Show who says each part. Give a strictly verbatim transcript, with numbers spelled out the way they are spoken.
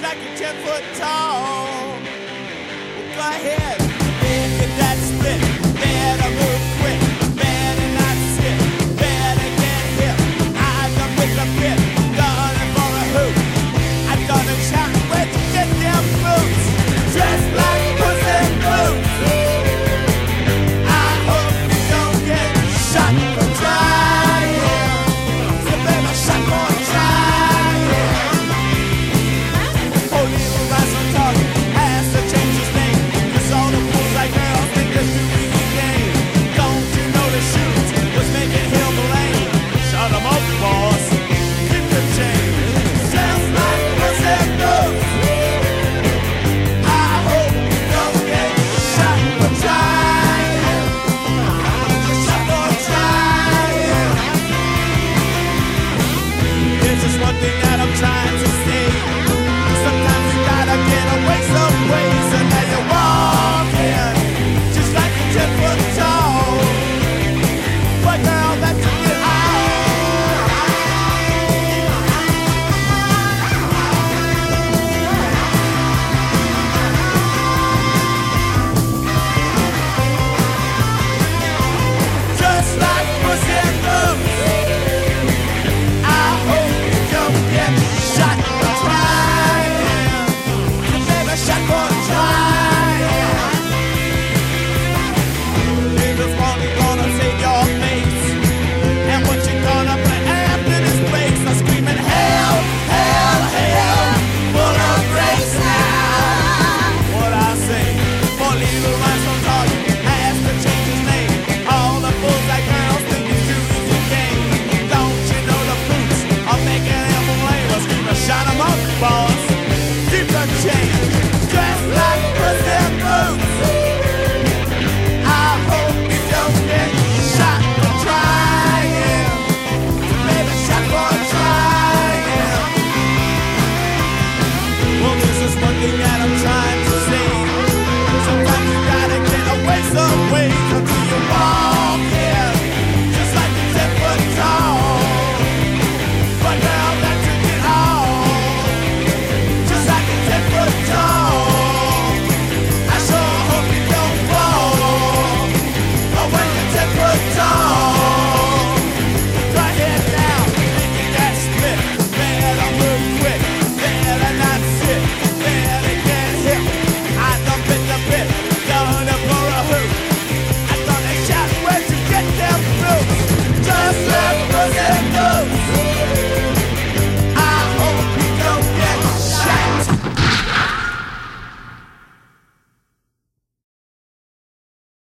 Speaker 1: like you're ten foot tall. Well, go ahead, make that split. Better move quick, better not sit, better get hit. I done with the pit, done it for a hoop. I done it shot, where'd you get them boots? Dressed like Puss in Boots. I hope you don't get shot for trying. So baby, shot for trying. Oh, little Russell talking has to change his name, 'cause all the fools like girls think they're doing the game. Don't you know the shoes was making him lame? Shut him up, boss. Keep the chain. Sounds like Puss in Boots. I hope you don't get shot for trying. Shot for trying. There's just one thing